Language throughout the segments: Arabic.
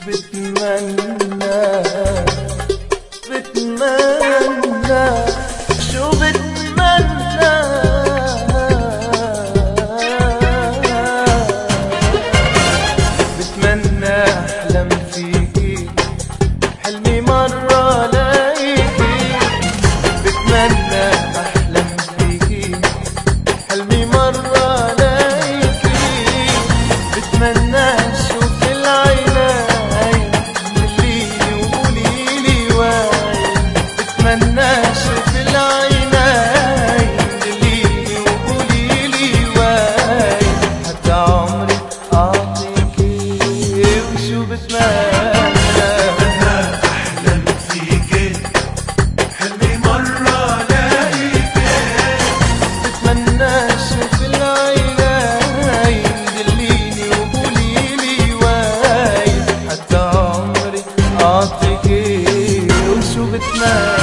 بتمنى شو بتمنى بتمنى احلم فيكي حلمي مرة لاقيكي بتمنى احلم فيكي حلمي مرة لاقيكي بتمنى اشوف العينين دليلي وقوليلي واي بتمنى اشوف العينين دليلي وقوليلي واي حتى عمري اعطيكي وشو بتمنى احلم فيكي حلمي مرة لاقيكي بتمنى اشوف العينين دليلي وقوليلي واي حتى عمري اعطيكي وشو بتمنى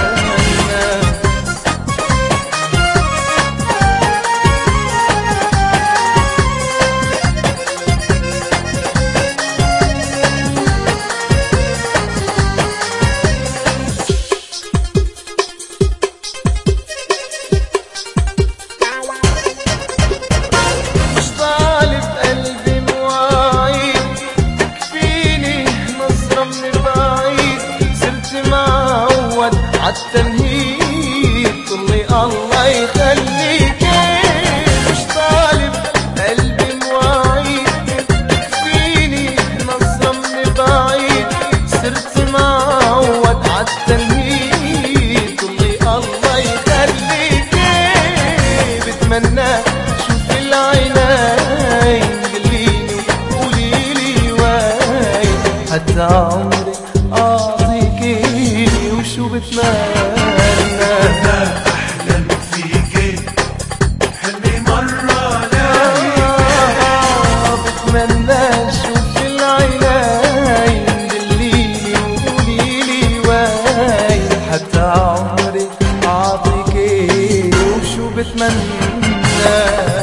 مش طالب قلبي مواعيد تكفيني نظرة من بعيد صرت معود عالتنهيد طلي الله يخليكي مش طالب قلبي مواعيد تكفيني نظرة من بعيد صرت معود عالتنهيد طلي الله يخليكي بتمنى شوف العينين قليلي وقوليلي واي حتى عمري اعطيكي وشو بتمنى احلم فيكي حلمي مرة لاقيكي بتمنى شوف العينين دليلي وقوليلي واي حتى عمري اعطيكي وشو بتمنى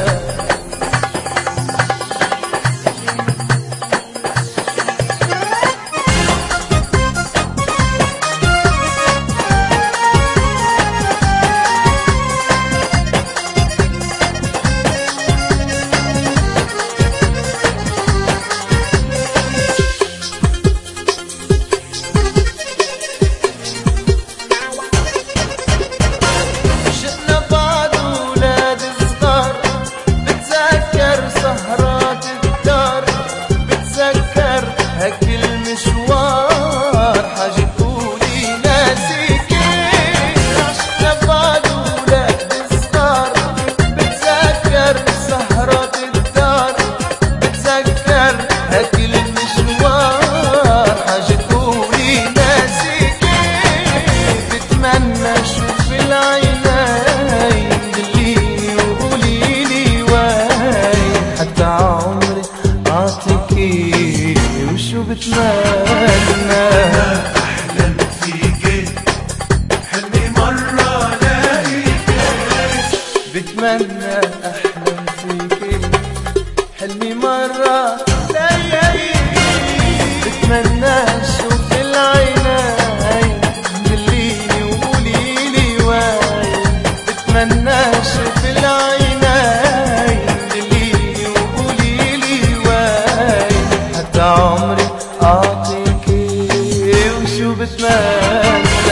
شئنا بعد ولاد صغار بتذكر سهرات الدار بتذكر هاك المشوار حاجة تقولي ناسيكي عشنا بعد ولاد صغار بتذكر سهرات الدار بتذكر هاك المشوار حاجة تقولي ناسيكي بتمنى شوف العينين دليلي وقوليلي واي حتى عمري اعطيكي وشو بتمنى احلم فيكي حلمي مرة لاقيكي بتمنى احلم فيكي حلمي مرة لاقيكي بتمنى اشوف العينين دليلي وقوليلي واي بتمنى اشوف العينين دليلي وقوليلي واي حتى عمري اعطيكي وشو بتمنى